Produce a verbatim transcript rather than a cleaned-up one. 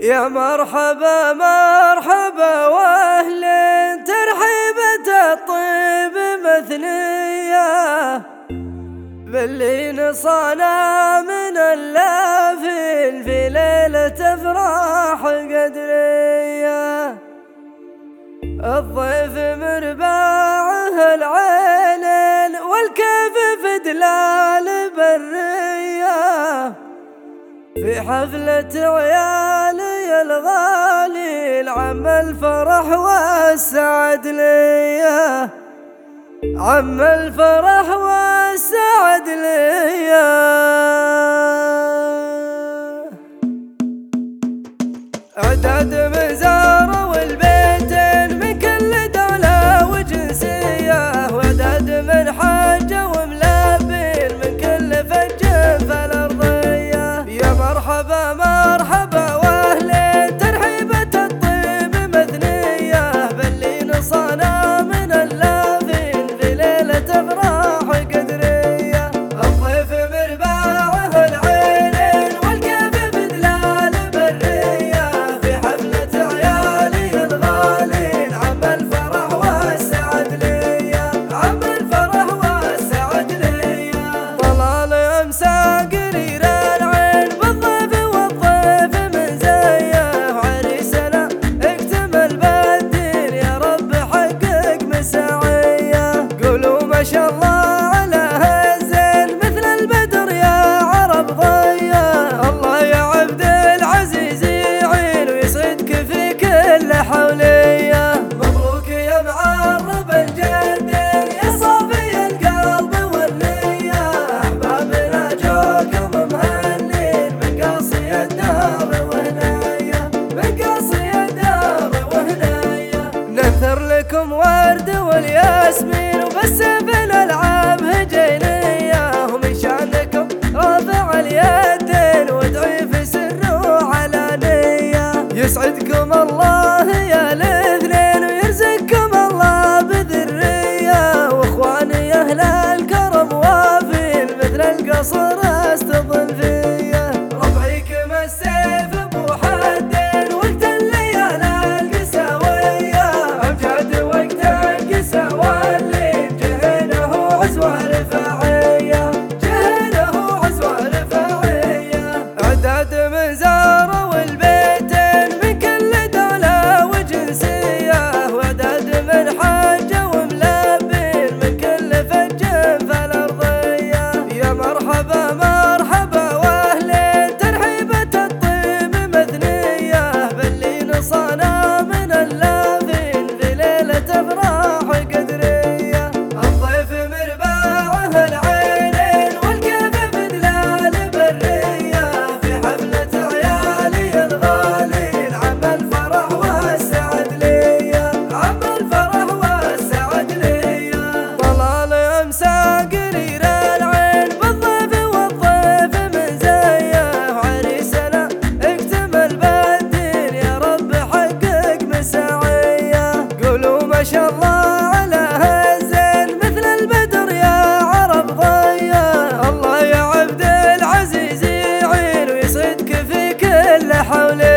يا مرحبا مرحبا واهل ترحيبة الطيب مثنية باللي نصانا من اللافين في ليلة افراح قدرية. الضيف مرباعه العينين والكيف في دلال برية في حفلة عيالي الغالي عم الفرح والسعد ليا، عم الفرح والسعد ليا. عدد مزار والبيتين من كل دولة وجنسية، وعدد من حاجة وملابين من كل فج فالأرضية. يا مرحبا مرحبا واهل ترحيبة الطيب مثنية باللي نصانا من اللافين في ليلة افراح قدرية. الضيف مرباعه العينين والكيف في دلال برية في حفلة عيالي الغالين عم الفرح والسعد ليا، عم الفرح والسعد ليا. طلال امسى قرير العين بالضيف والضيف من زيه، وعريسنا اكتمل بالدين يا رب حقق مساعيه. قولوا ما شاء الله على هالزين مثل البدر يا عرب ضيه. الله يا عبد العزيز يعين ويسعدك في كل حوليه. مبروك يا معرب الجدين يا صافي القلب والنيه، احبابنا جوكم مهنين من قاصي الدار وهنايا، من قاصي الدار وهنايا. ننثر لكم ورد والياسمين وبالسيف الالعاب هجينيه، ومن شانكم رافع اليدين وادعي في سر وعلانيه. يسعدكم الله يا الاثنين ويرزقكم الله بذريه، واخواني اهل الكرم وافين مثل القصر استظل فيه. ربعي كما السيف ابو حدين وقت الليالي القساويه، امجاد وقت القساوه اللي جهنه عزوه رفاعيه، جهنه عزوه رفاعيه. عداد مزار والبيتين من كل دوله وجنسيه، وعداد من حاجه وملابين من كل فج فالارضيه. يا مرحبا مرحبا واهل ترحيبة الطيب مثنية باللي نصانا من اللافين في ليلة افراح قدرية. الضيف مرباعه العينين والكيف في دلال برية في حفلة عيالي الغالين عم الفرح والسعد ليا، عم الفرح والسعد ليا. طلال امسى قرير العين بالضيف والضيف من زيه، وعريسنا اكتمل بالدين يا رب حقق مساعيه. قولوا ما شاء الله على هالزين مثل البدر يا عرب ضيه. الله يا عبد العزيز يعين ويسعدك في كل حوليه.